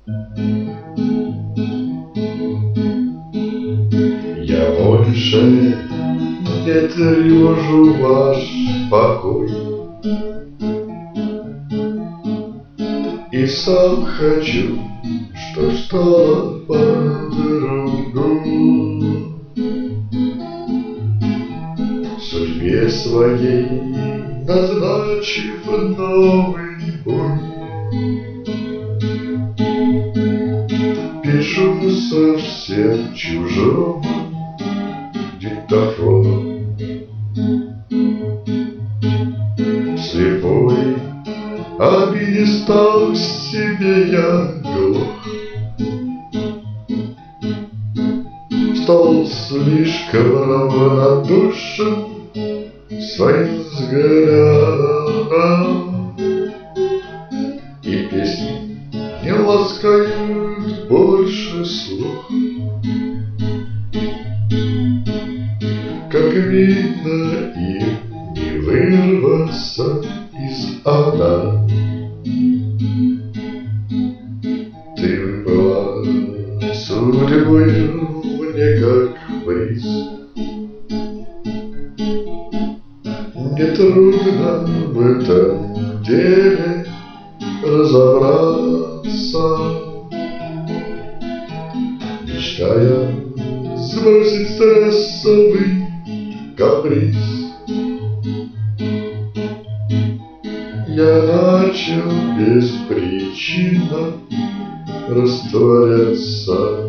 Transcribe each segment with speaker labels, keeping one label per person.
Speaker 1: Я больше не тревожу ваш покой, и сам хочу, что стало по-другому. Судьбе своей назначив новый бой, пишу совсем чужому диктофону. Слепой обиде стал к себе я глух, стал слишком равнодушен своим взглядом, и песни не ласкают больше слух. Как видно, им не вырваться из ада. Ты была судьбой мне как приз. Нетрудно в этом деле разобраться, мечтая сбросить стрессовый каприз. Я начал беспричинно растворяться,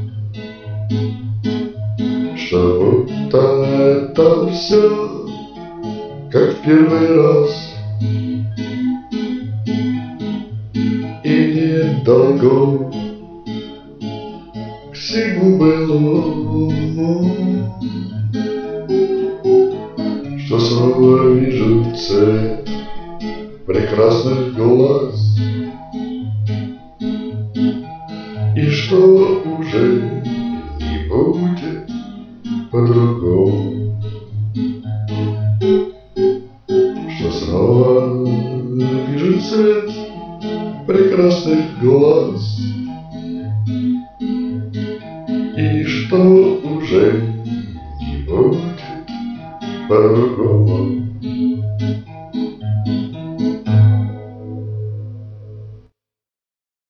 Speaker 1: что будто это все как в первый раз, и нет долгов к всему былому, что снова вижу цвет прекрасных глаз, и что уже не будет по-другому, что снова вижу цвет прекрасных глаз, и что уже не будет по-другому.